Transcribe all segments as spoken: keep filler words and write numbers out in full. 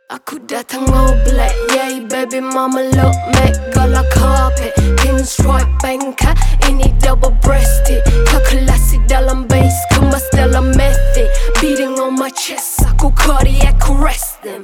Aku datang all black, yay baby mama look mega like carpet. Pinstripe banker, ini double breasted. Kalkulasi dalam bass, kemas dalam method. Beating on my chest, aku cardiac arrest them.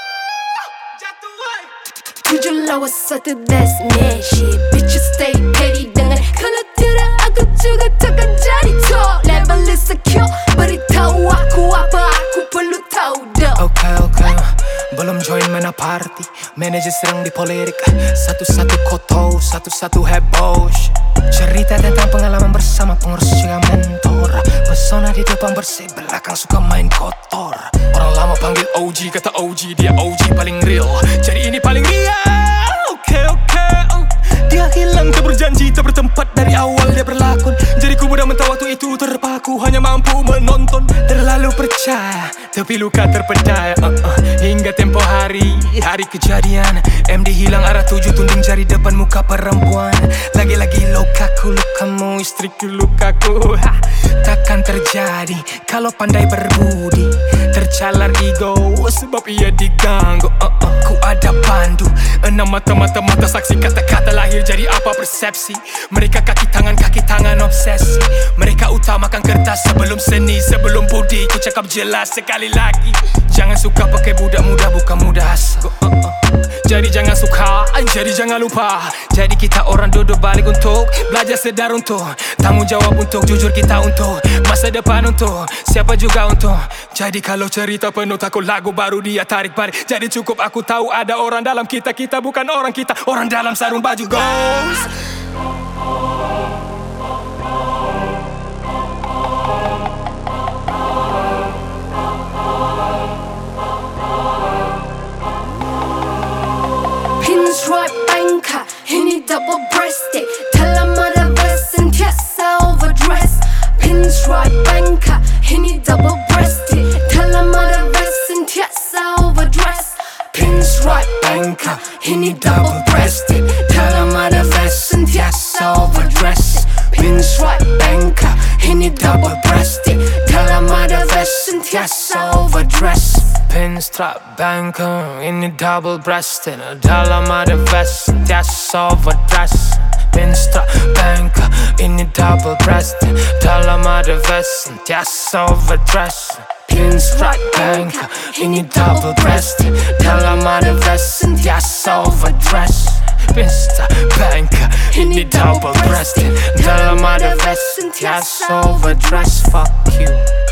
Tujuh lawan satu, that's net shit. Bitches stay petty dengan kalau tidak aku juga takkan jadi top. Level is secure, beritahu aku apa aku perlu tahu dah. Okay, okay, belum join mana party. Manager serang di politik. Satu-satu kotor, satu-satu heboh. Cerita tentang pengalaman bersama pengurus juga mentor. Pesona di depan bersih, belakang suka main kotor. Orang lama panggil O G, kata O G dia O G paling real. Jadi ini paling real. Okay, okay, uh. Dia hilang, tak berjanji, tak bertempat dari awal dia berlakon. Jadi ku mudah mentah waktu itu terpaku, hanya mampu menonton. Terlalu percaya, tapi luka terpedaya. uh, uh. Hingga tempoh hari, hari kejadian M D hilang arah tuju, tunting jari depan muka perempuan. Lagi-lagi lukaku, lukamu, istriku lukaku. ha. Takkan terjadi kalau pandai berbudi. Tercalar ego sebab ia diganggu. uh, uh. Ku ada pandu, enam mata-mata-mata saksi, kata-kata lahir jadi apa persepsi. Mereka kaki tangan, kaki tangan obsesi. Mereka utamakan kertas sebelum seni, sebelum budi. Ku cakap jelas sekali lagi, jangan suka pakai budak muda, bukan muda asal. uh, uh. Jadi jangan suka, jadi jangan lupa. Jadi kita orang duduk balik untuk belajar sedar, untuk tanggung jawab, untuk jujur kita, untuk masa depan, untuk siapa juga untuk. Jadi kalau cerita penuh takut lagu baru dia tarik balik. Jadi cukup aku tahu ada orang dalam kita, kita bukan orang kita. Orang dalam sarung baju ghost. Pinstripe banker, ini double breasted. Dalam ada vest sentiasa overdress. Pinstripe banker, ini double breasted. Dalam ada vest sentiasa overdress. Pinstripe banker, ini double breasted. Dalam ada vest sentiasa overdress. Pinstripe banker, ini double breasted. Dalam ada vest sentiasa overdress. Pinstripe banker, ini double breasted. Dalam ada vest sentiasa overdress. Pinstripe banker, ini double breasted. Dalam ada vest sentiasa overdress. Pinstripe banker, ini double breasted. Dalam ada vest sentiasa overdress. Pinstripe banker, ini double breasted. Dalam ada vest sentiasa overdress. Fuck you.